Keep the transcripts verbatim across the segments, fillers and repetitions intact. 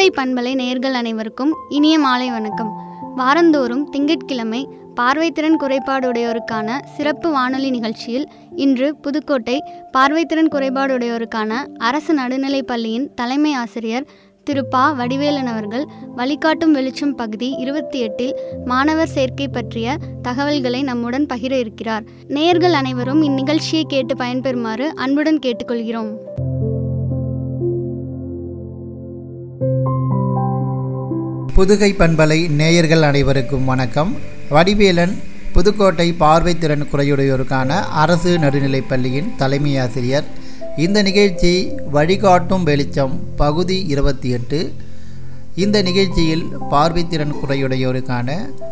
புதுகை பண்பலை நேயர்கள் அனைவருக்கும் இனிய மாலை வணக்கம். வாரந்தோறும் திங்கட்கிழமை பார்வைத்திறன் குறைபாடுடையோருக்கான சிறப்பு வானொலி நிகழ்ச்சியில் இன்று புதுக்கோட்டை பார்வைத்திறன் குறைபாடுடையோருக்கான அரசு நடுநிலைப் பள்ளியின் தலைமை ஆசிரியர் திரு பா வடிவேலன் அவர்கள் வழிகாட்டும் வெளிச்சம் பகுதி இருபத்தி எட்டில் மாணவர் சேர்க்கை பற்றிய தகவல்களை நம்முடன் பகிர இருக்கிறார். நேயர்கள் அனைவரும் இந்நிகழ்ச்சியை கேட்டு பயன்பெறுமாறு அன்புடன் கேட்டுக்கொள்கிறோம். புதுகை பண்பலை நேயர்கள் அனைவருக்கும் வணக்கம். வடிவேலன், புதுக்கோட்டை பார்வைத்திறன் குறையுடையோருக்கான அரசு நடுநிலைப் பள்ளியின் தலைமை ஆசிரியர். இந்த நிகழ்ச்சி வழிகாட்டும் வெளிச்சம் பகுதி இருபத்தி எட்டு. இந்த நிகழ்ச்சியில் பார்வைத்திறன் குறையுடையோருக்கான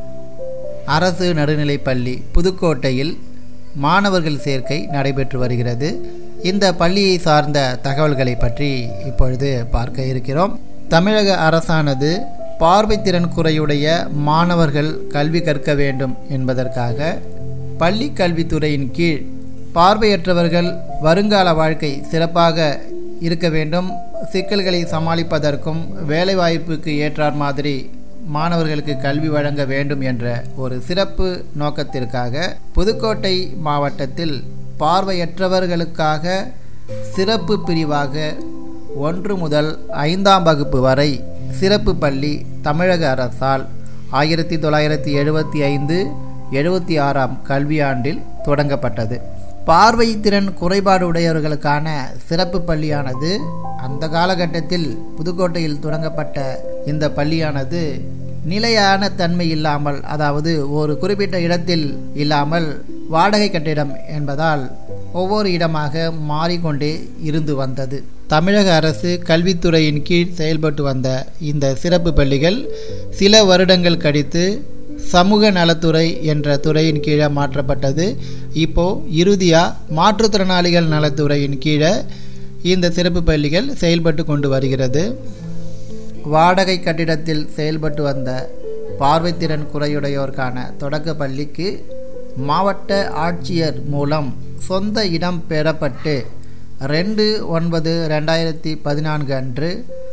அரசு நடுநிலைப் பள்ளி புதுக்கோட்டையில் மாணவர்கள் சேர்க்கை நடைபெற்று வருகிறது. இந்த பள்ளியை சார்ந்த தகவல்களை பற்றி இப்பொழுது பார்க்க இருக்கிறோம். தமிழக அரசானது பார்வைத்திறன் குறையுடைய மாணவர்கள் கல்வி கற்க வேண்டும் என்பதற்காக பள்ளி கல்வித்துறையின் கீழ் பார்வையற்றவர்கள் வருங்கால வாழ்க்கை சிறப்பாக இருக்க வேண்டும், சிக்கல்களை சமாளிப்பதற்கும் வேலைவாய்ப்புக்கு ஏற்றார் மாதிரி மாணவர்களுக்கு கல்வி வழங்க வேண்டும் என்ற ஒரு சிறப்பு நோக்கத்திற்காக புதுக்கோட்டை மாவட்டத்தில் பார்வையற்றவர்களுக்காக சிறப்பு பிரிவாக ஒன்று முதல் ஐந்தாம் வகுப்பு வரை சிறப்பு பள்ளி தமிழக அரசால் ஆயிரத்தி தொள்ளாயிரத்தி எழுபத்தி ஐந்து எழுபத்தி ஆறாம் கல்வியாண்டில் தொடங்கப்பட்டது. பார்வைத்திறன் குறைபாடு உடையவர்களுக்கான சிறப்பு பள்ளியானது அந்த காலகட்டத்தில் புதுக்கோட்டையில் தொடங்கப்பட்ட இந்த பள்ளியானது நிலையான தன்மை இல்லாமல், அதாவது ஒரு குறிப்பிட்ட இடத்தில் இல்லாமல் வாடகை கட்டிடம் என்பதால் ஒவ்வொரு இடமாக மாறிக்கொண்டே இருந்து வந்தது. தமிழக அரசு கல்வித்துறையின் கீழ் செயல்பட்டு வந்த இந்த சிறப்பு பள்ளிகள் சில வருடங்கள் கழித்து சமூக நலத்துறை என்ற துறையின் கீழே மாற்றப்பட்டது. இப்போது இறுதியாக மாற்றுத்திறனாளிகள் நலத்துறையின் கீழே இந்த சிறப்பு பள்ளிகள் செயல்பட்டு கொண்டு வருகிறது. வாடகை கட்டிடத்தில் செயல்பட்டு வந்த பார்வைத்திறன் குறையுடையோருக்கான தொடக்க பள்ளிக்கு மாவட்ட ஆட்சியர் மூலம் சொந்த இடம் பெறப்பட்டு ரெண்டு ஒன்பது ரெண்டாயிரத்தி பதினான்கு அன்று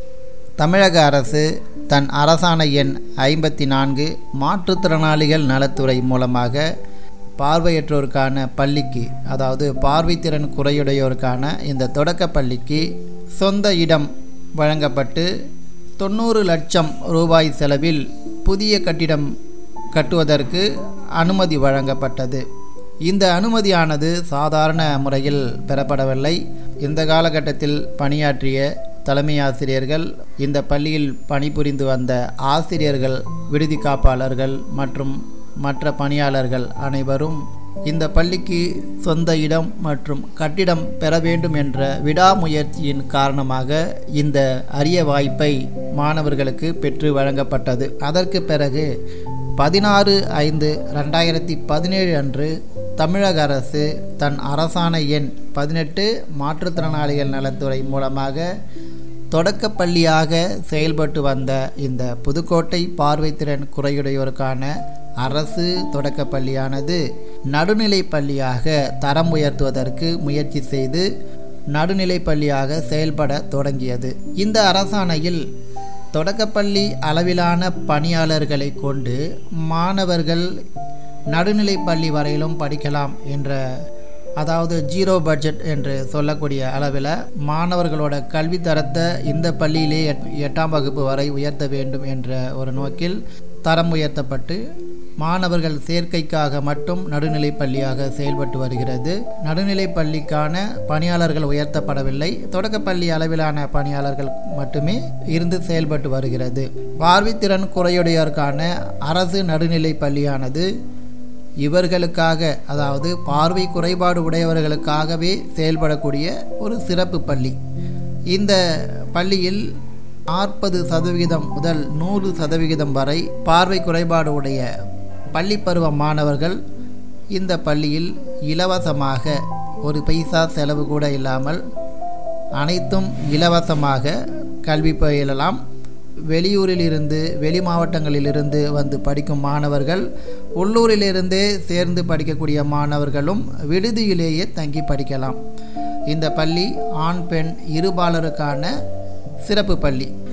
தமிழக அரசு தன் அரசாணை எண் ஐம்பத்தி நான்கு மாற்றுத்திறனாளிகள் நலத்துறை மூலமாக பார்வையற்றோருக்கான பள்ளிக்கு, அதாவது பார்வைத்திறன் குறையுடையோருக்கான இந்த தொடக்க பள்ளிக்கு சொந்த இடம் வழங்கப்பட்டு தொண்ணூறு லட்சம் ரூபாய் செலவில் புதிய கட்டிடம் கட்டுவதற்கு அனுமதி வழங்கப்பட்டது. இந்த அனுமதியானது சாதாரண முறையில் பெறப்படவில்லை. இந்த காலகட்டத்தில் பணியாற்றிய தலைமை ஆசிரியர்கள், இந்த பள்ளியில் பணிபுரிந்து வந்த ஆசிரியர்கள், விடுதி காப்பாளர்கள் மற்றும் மற்ற பணியாளர்கள் அனைவரும் இந்த பள்ளிக்கு சொந்த இடம் மற்றும் கட்டிடம் பெற வேண்டும் என்ற விடாமுயற்சியின் காரணமாக இந்த அரிய வாய்ப்பை மாணவர்களுக்கு பெற்று வழங்கப்பட்டது. அதற்கு பிறகு பதினாறு ஐந்து ரெண்டாயிரத்தி பதினேழு அன்று தமிழக அரசு தன் அரசாணை எண் பதினெட்டு மாற்றுத்திறனாளிகள் நலத்துறை மூலமாக தொடக்க பள்ளியாக செயல்பட்டு வந்த இந்த புதுக்கோட்டை பார்வைத்திறன் குறையுடையோருக்கான அரசு தொடக்க பள்ளியானது நடுநிலை பள்ளியாக தரம் உயர்த்துவதற்கு முயற்சி செய்து நடுநிலை பள்ளியாக செயல்பட தொடங்கியது. இந்த அரசாணையில் தொடக்கப்பள்ளி அளவிலான பணியாளர்களை கொண்டு மாணவர்கள் நடுநிலை பள்ளி வரையிலும் படிக்கலாம் என்ற, அதாவது ஜீரோ பட்ஜெட் என்று சொல்லக்கூடிய அளவில் மாணவர்களோட கல்வி தரத்தை இந்த பள்ளியிலே எட்டாம் வகுப்பு வரை உயர்த்த வேண்டும் என்ற ஒரு நோக்கில் தரம் உயர்த்தப்பட்டு மாணவர்கள் சேர்க்கைக்காக மட்டும் நடுநிலை பள்ளியாக செயல்பட்டு வருகிறது. நடுநிலை பள்ளிக்கான பணியாளர்கள் உயர்த்தப்படவில்லை, தொடக்கப்பள்ளி அளவிலான பணியாளர்கள் மட்டுமே இருந்து செயல்பட்டு வருகிறது. பார்வைத்திறன் குறையுடையோருக்கான அரசு நடுநிலை பள்ளியானது இவர்களுக்காக, அதாவது பார்வை குறைபாடு உடையவர்களுக்காகவே செயல்படக்கூடிய ஒரு சிறப்பு பள்ளி. இந்த பள்ளியில் நாற்பது சதவிகிதம் முதல் நூறு சதவிகிதம் வரை பார்வை குறைபாடு உடைய பள்ளி பருவ மாணவர்கள் இந்த பள்ளியில் இலவசமாக, ஒரு பைசா செலவு கூட இல்லாமல் அனைத்தும் இலவசமாக கல்வி பயிலலாம். வெளியூரிலிருந்து வெளி மாவட்டங்களிலிருந்து வந்து படிக்கும் மாணவர்கள், உள்ளூரிலிருந்தே சேர்ந்து படிக்கக்கூடிய மாணவர்களும் விடுதியிலேயே தங்கி படிக்கலாம். இந்த பள்ளி ஆண் பெண் இருபாலருக்கான சிறப்பு பள்ளி.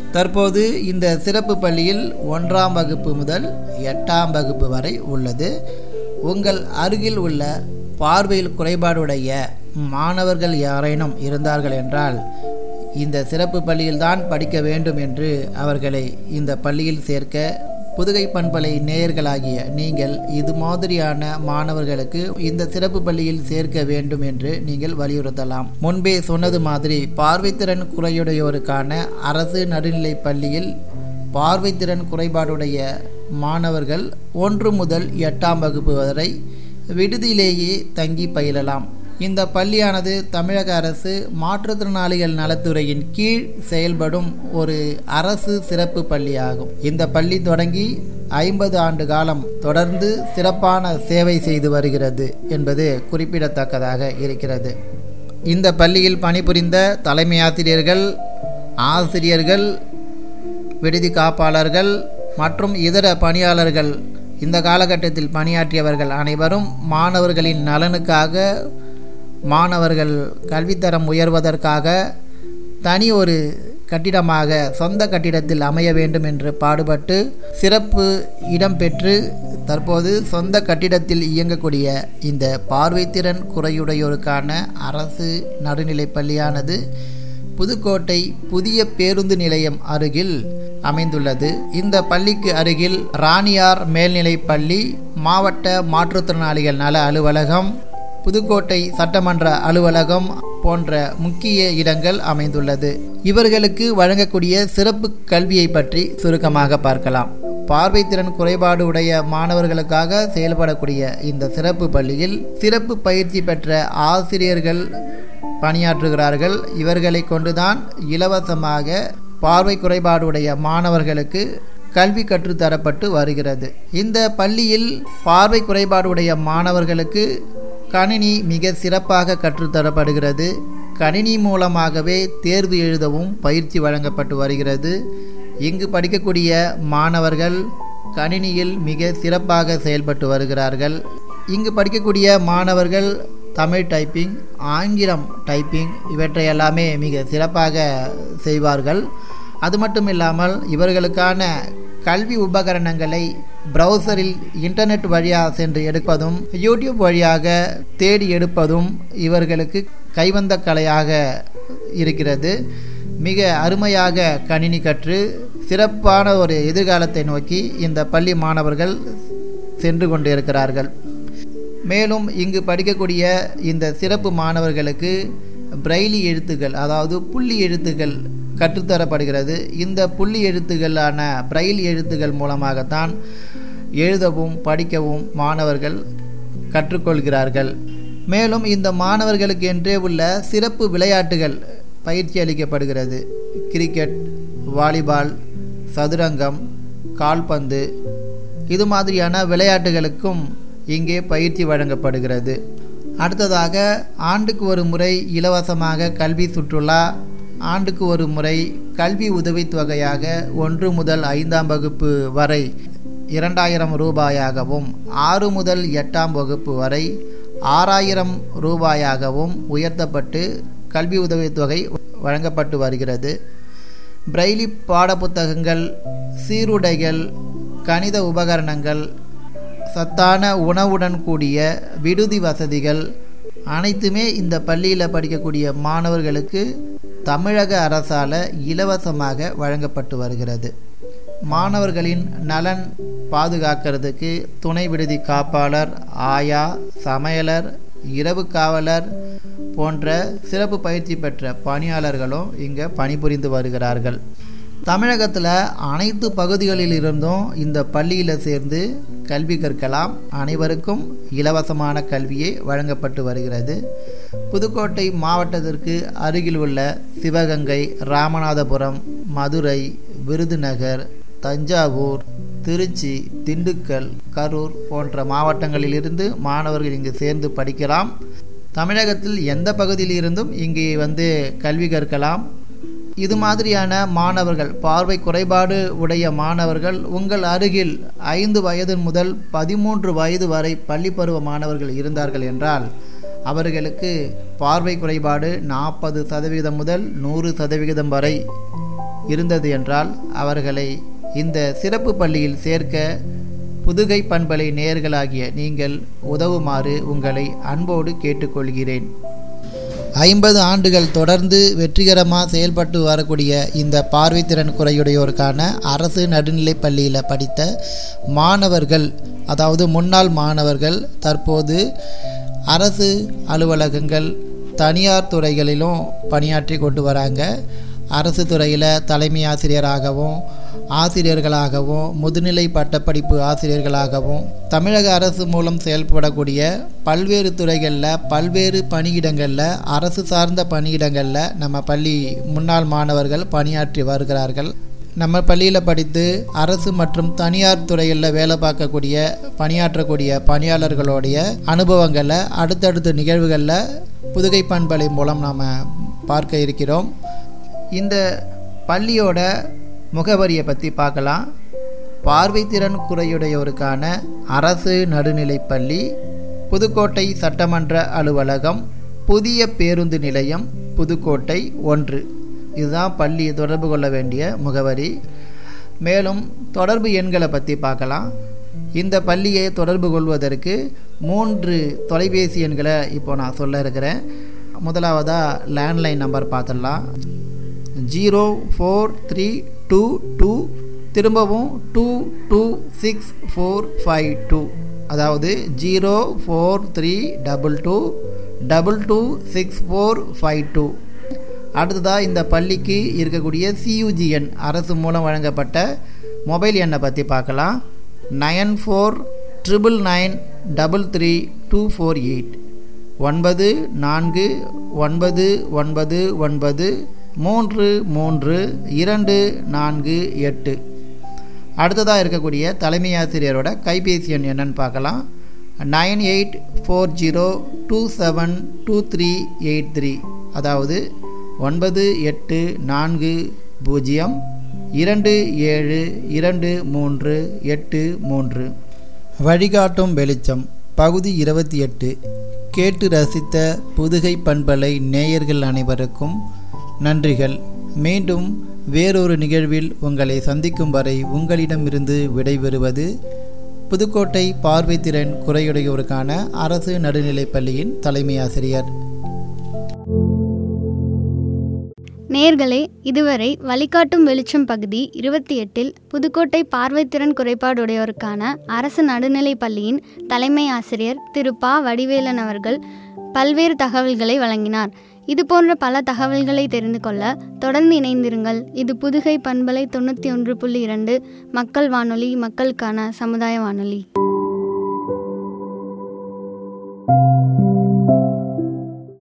தற்போது இந்த சிறப்பு பள்ளியில் ஒன்றாம் வகுப்பு முதல் எட்டாம் வகுப்பு வரை உள்ளது. உங்கள் அருகில் உள்ள பார்வையில் குறைபாடுடைய மாணவர்கள் யாரேனும் இருந்தார்கள் என்றால் இந்த சிறப்பு பள்ளியில்தான் படிக்க வேண்டும் என்று அவர்களை இந்த பள்ளியில் சேர்க்க புதுகை பண்பலை நேயர்களாகிய நீங்கள் இது மாதிரியான மாணவர்களுக்கு இந்த சிறப்பு பள்ளியில் சேர்க்க வேண்டும் என்று நீங்கள் வலியுறுத்தலாம். முன்பே சொன்னது மாதிரி பார்வைத்திறன் குறையுடையோருக்கான அரசு நடுநிலைப் பள்ளியில் பார்வைத்திறன் குறைபாடுடைய மாணவர்கள் ஒன்று முதல் எட்டாம் வகுப்பு வரை விடுதியிலேயே தங்கி பயிலலாம். இந்த பள்ளியானது தமிழக அரசு மாற்றுத்திறனாளிகள் நலத்துறையின் கீழ் செயல்படும் ஒரு அரசு சிறப்பு பள்ளியாகும். இந்த பள்ளி தொடங்கி ஐம்பது ஆண்டு காலம் தொடர்ந்து சிறப்பான சேவை செய்து வருகிறது என்பது குறிப்பிடத்தக்கதாக இருக்கிறது. இந்த பள்ளியில் பணிபுரிந்த தலைமை ஆசிரியர்கள், ஆசிரியர்கள், விடுதி காப்பாளர்கள் மற்றும் இதர பணியாளர்கள், இந்த காலகட்டத்தில் பணியாற்றியவர்கள் அனைவரும் மாணவர்களின் நலனுக்காக, மாணவர்கள் கல்வித்தரம் உயர்வதற்காக தனி ஒரு கட்டிடமாக சொந்த கட்டிடத்தில் அமைய வேண்டும் என்று பாடுபட்டு சிறப்பு இடம் பெற்று தற்போது சொந்த கட்டிடத்தில் இயங்கக்கூடிய இந்த பார்வைத்திறன் குறையுடையோருக்கான அரசு நடுநிலைப் பள்ளியானது புதுக்கோட்டை புதிய பேருந்து நிலையம் அருகில் அமைந்துள்ளது. இந்த பள்ளிக்கு அருகில் ராணியார் மேல்நிலைப் பள்ளி, மாவட்ட மாற்றுத்திறனாளிகள் நல அலுவலகம், புதுக்கோட்டை சட்டமன்ற அலுவலகம் போன்ற முக்கிய இடங்கள் அமைந்துள்ளது. இவர்களுக்கு வழங்கக்கூடிய சிறப்பு கல்வியை பற்றி சுருக்கமாக பார்க்கலாம். பார்வைத்திறன் குறைபாடு உடைய மாணவர்களுக்காக செயல்படக்கூடிய இந்த சிறப்பு பள்ளியில் சிறப்பு பயிற்சி பெற்ற ஆசிரியர்கள் பணியாற்றுகிறார்கள். இவர்களை கொண்டுதான் இலவசமாக பார்வை குறைபாடுடைய மாணவர்களுக்கு கல்வி கற்றுத்தரப்பட்டு வருகிறது. இந்த பள்ளியில் பார்வை குறைபாடுடைய மாணவர்களுக்கு கணினி மிக சிறப்பாக கற்றுத்தரப்படுகிறது. கணினி மூலமாகவே தேர்வு எழுதவும் பயிற்சி வழங்கப்பட்டு வருகிறது. இங்கு படிக்கக்கூடிய மாணவர்கள் கணினியில் மிக சிறப்பாக செயல்பட்டு வருகிறார்கள். இங்கு படிக்கக்கூடிய மாணவர்கள் தமிழ் டைப்பிங், ஆங்கிலம் டைப்பிங் இவற்றை எல்லாமே மிக சிறப்பாக செய்வார்கள். அது மட்டும் இல்லாமல் இவர்களுக்கான கல்வி உபகரணங்களை ப்ரௌசரில் இன்டர்நெட் வழியாக சென்று எடுப்பதும், யூடியூப் வழியாக தேடி எடுப்பதும் இவர்களுக்கு கைவந்த கலையாக இருக்கிறது. மிக அருமையாக கணினி கற்று சிறப்பான ஒரு எதிர்காலத்தை நோக்கி இந்த பள்ளி மாணவர்கள் சென்று கொண்டிருக்கிறார்கள். மேலும் இங்கு படிக்கக்கூடிய இந்த சிறப்பு மாணவர்களுக்கு பிரெய்லி எழுத்துக்கள், அதாவது புள்ளி எழுத்துக்கள் கற்றுத்தரப்படுகிறது. இந்த புள்ளி எழுத்துக்களான பிரெய்லி எழுத்துக்கள் மூலமாகத்தான் எழுதவும் படிக்கவும் மாணவர்கள் கற்றுக்கொள்கிறார்கள். மேலும் இந்த மாணவர்களுக்கு என்றே உள்ள சிறப்பு விளையாட்டுகள் பயிற்சி அளிக்கப்படுகிறது. கிரிக்கெட், வாலிபால், சதுரங்கம், கால்பந்து இது மாதிரியான விளையாட்டுகளுக்கும் இங்கே பயிற்சி வழங்கப்படுகிறது. அடுத்ததாக ஆண்டுக்கு ஒரு முறை இலவசமாக கல்வி சுற்றுலா, ஆண்டுக்கு ஒரு முறை கல்வி உதவித்தொகையாக ஒன்று முதல் ஐந்தாம் வகுப்பு வரை இரண்டாயிரம் ரூபாயாகவும், ஆறு முதல் எட்டாம் வகுப்பு வரை ஆறாயிரம் ரூபாயாகவும் உயர்த்தப்பட்டு கல்வி உதவித்தொகை வழங்கப்பட்டு வருகிறது. பிரெய்லி பாடப்புத்தகங்கள், சீருடைகள், கணித உபகரணங்கள், சத்தான உணவுடன் கூடிய விடுதி வசதிகள் அனைத்துமே இந்த பள்ளியில் படிக்கக்கூடிய மாணவர்களுக்கு தமிழக அரசால் இலவசமாக வழங்கப்பட்டு வருகிறது. மாணவர்களின் நலன் பாதுகாக்கிறதுக்கு துணை விடுதி காப்பாளர், ஆயா, சமையலர், இரவு காவலர் போன்ற சிறப்பு பயிற்சி பெற்ற பணியாளர்களும் இங்கே பணிபுரிந்து வருகிறார்கள். தமிழகத்தில் அனைத்து பகுதிகளிலிருந்தும் இந்த பள்ளியில் சேர்ந்து கல்வி கற்கலாம். அனைவருக்கும் இலவசமான கல்வியே வழங்கப்பட்டு வருகிறது. புதுக்கோட்டை மாவட்டத்திற்கு அருகில் உள்ள சிவகங்கை, ராமநாதபுரம், மதுரை, விருதுநகர், தஞ்சாவூர், திருச்சி, திண்டுக்கல், கரூர் போன்ற மாவட்டங்களிலிருந்து மாணவர்கள் இங்கு சேர்ந்து படிக்கலாம். தமிழகத்தில் எந்த பகுதியில் இருந்தும் இங்கே வந்து கல்வி கற்கலாம். இது மாதிரியான மாணவர்கள், பார்வை குறைபாடு உடைய மாணவர்கள் உங்கள் அருகில் ஐந்து வயது முதல் பதிமூன்று வயது வரை பள்ளி பருவ மாணவர்கள் இருந்தார்கள் என்றால் அவர்களுக்கு பார்வை குறைபாடு நாற்பது சதவீதம் முதல் நூறு சதவிகிதம் வரை இருந்தது என்றால் அவர்களை இந்த சிறப்பு பள்ளியில் சேர்க்க புதுகை பண்பலை நேயர்களாகிய நீங்கள் உதவுமாறு உங்களை அன்போடு கேட்டுக்கொள்கிறேன். ஐம்பது ஆண்டுகள் தொடர்ந்து வெற்றிகரமாக செயல்பட்டு வரக்கூடிய இந்த பார்வைத்திறன் குறையுடையோருக்கான அரசு நடுநிலைப் பள்ளியில் படித்த மாணவர்கள், அதாவது முன்னாள் மாணவர்கள் தற்போது அரசு அலுவலகங்கள், தனியார் துறைகளிலும் பணியாற்றி கொண்டு வராங்க. அரசு துறையில் தலைமை ஆசிரியராகவும் ஆசிரியர்களாகவும் முதுநிலை பட்டப்படிப்பு ஆசிரியர்களாகவும் தமிழக அரசு மூலம் செயல்படக்கூடிய பல்வேறு துறைகளில் பல்வேறு பணியிடங்களில் அரசு சார்ந்த பணியிடங்களில் நம்ம பள்ளி முன்னாள் மாணவர்கள் பணியாற்றி வருகிறார்கள். நம்ம பள்ளியில் படித்து அரசு மற்றும் தனியார் துறைகளில் வேலை பார்க்கக்கூடிய பணியாற்றக்கூடிய பணியாளர்களுடைய அனுபவங்களை அடுத்தடுத்த நிகழ்வுகளில் புதுகை பண்பலை மூலம் நாம் பார்க்க இருக்கிறோம். இந்த பள்ளியோட முகவரியை பற்றி பார்க்கலாம். பார்வைத்திறன் குறையுடையோருக்கான அரசு நடுநிலைப்பள்ளி, புதுக்கோட்டை சட்டமன்ற அலுவலகம், புதிய பேருந்து நிலையம், புதுக்கோட்டை ஒன்று. இதுதான் பள்ளி தொடர்பு கொள்ள வேண்டிய முகவரி. மேலும் தொடர்பு எண்களை பற்றி பார்க்கலாம். இந்த பள்ளியை தொடர்பு கொள்வதற்கு மூன்று தொலைபேசி எண்களை இப்போ நான் சொல்ல இருக்கிறேன். முதலாவதாக லேண்ட்லைன் நம்பர் பார்த்துடலாம். Zero four three two two திரும்பவும் two two six four five two, அதாவது zero four three double two double two six four five two. அடுத்ததாக இந்த பள்ளிக்கு இருக்கக்கூடிய சியூஜிஎன் அரசு மூலம் வழங்கப்பட்ட மொபைல் எண்ணை பற்றி பார்க்கலாம். Nine four triple nine double three two four eight, ஒன்பது நான்கு ஒன்பது ஒன்பது ஒன்பது மூன்று மூன்று இரண்டு நான்கு எட்டு. அடுத்ததாக இருக்கக்கூடிய தலைமை ஆசிரியரோட கைபேசி எண் என்னன்னு பார்க்கலாம். Nine eight four zero two seven two three eight three, அதாவது ஒன்பது எட்டு நான்கு பூஜ்ஜியம் இரண்டு ஏழு இரண்டு மூன்று எட்டு மூன்று. வழிகாட்டும் வெளிச்சம் பகுதி இருபத்தி எட்டு. கேட்டு ரசித்த புதுகை பண்பலை நேயர்கள் அனைவருக்கும் நன்றிகள். மீண்டும் வேறொரு நிகழ்வில் உங்களை சந்திக்கும் வரை உங்களிடமிருந்து விடைபெறுவது புதுக்கோட்டை பார்வைத்திறன் குறையுடையோருக்கான அரசு நடுநிலைப்பள்ளியின் தலைமை ஆசிரியர். நேயர்களே, இதுவரை வழிகாட்டும் வெளிச்சம் பகுதி இருபத்தி எட்டில் புதுக்கோட்டை பார்வைத்திறன் குறைபாடுடையோருக்கான அரசு நடுநிலைப் பள்ளியின் தலைமை ஆசிரியர் திரு பா வடிவேலன் அவர்கள் பல்வேறு தகவல்களை வழங்கினார். இது போன்ற பல தகவல்களை தெரிந்து கொள்ள தொடர்ந்து இணைந்திருங்கள். இது புதுகை பண்பலை தொண்ணூற்றி ஒன்று புள்ளி இரண்டு மக்கள் வானொலி, மக்களுக்கான சமுதாய வானொலி.